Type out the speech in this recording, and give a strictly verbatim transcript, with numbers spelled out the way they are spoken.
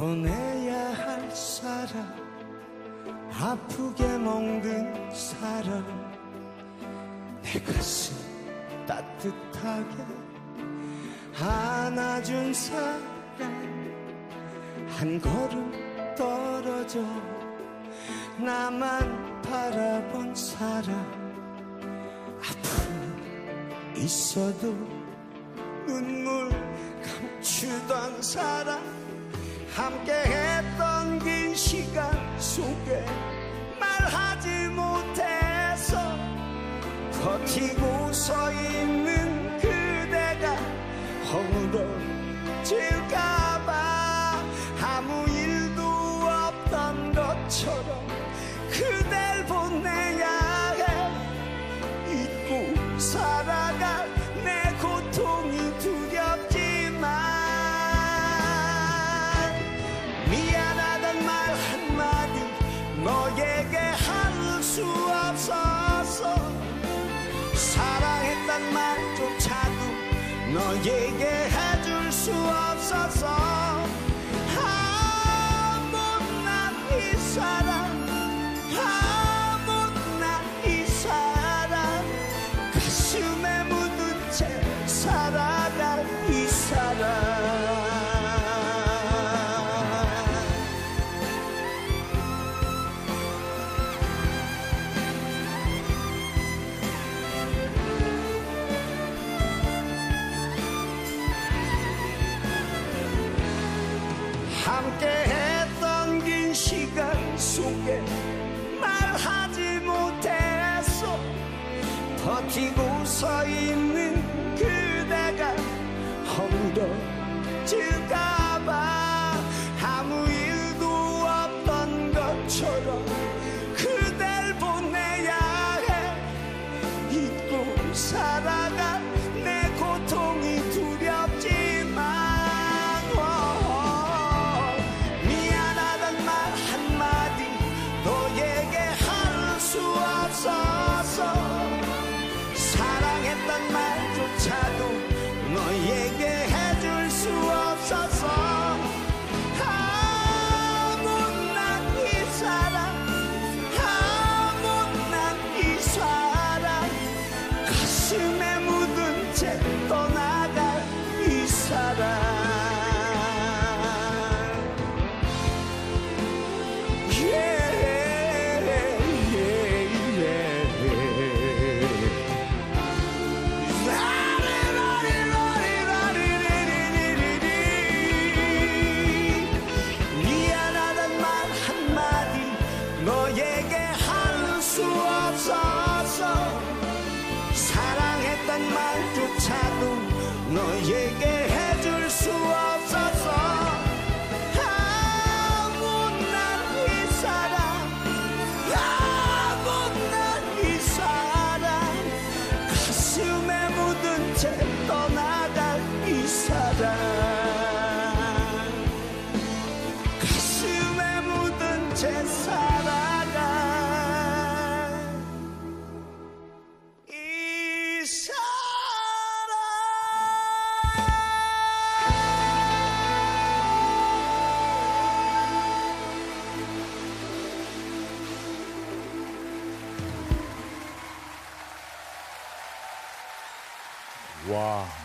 보내야 할 사람, 아프게 멍든 사람, 내 가슴 따뜻하게 안아준 사람, 한 걸음 떨어져 나만 바라본 사람, 앞으로 있어도 눈물 감추던 사람, 함께했던 긴 시간 속에 말하지 못해서 버티고 서 있는 그대가 허물어질까봐 아무 일도 없던 것처럼 그댈 보내야 해. 잊고 살아갈 내 고통이 두렵지만 미안하단 말 한마디 너에게 할 수 없어서, 사랑했단 말조차도 너에게 해줄 수 없어서, 아 못난 이 사랑, 아 못난 이 사랑, 가슴에 묻은 채 살아갈 이 사랑. 함께했던 긴 시간 속에 말하지 못해서 버티고 서 있는 그대가 허물어질까봐 아무 일도 없던 것처럼 그댈 보내야 해. 잊고 살아가 내 고통이 두렵지만 사랑했단 말조차도 너에게 해줄 수 없어서, 아 못난 이 사랑, 아 못난 이 사랑, 가슴에 묻은 채 떠나갈 이 사랑. yeah. 너에게 할 수 없어서, 사랑했단 말조차도 너에게 해줄 수 없어서, 아 못난 이 사랑, 아 못난 이 사랑, 가슴에 묻은 채 떠나갈 이 사랑, 가슴에 묻은 채 살아갈 이 사랑. 와.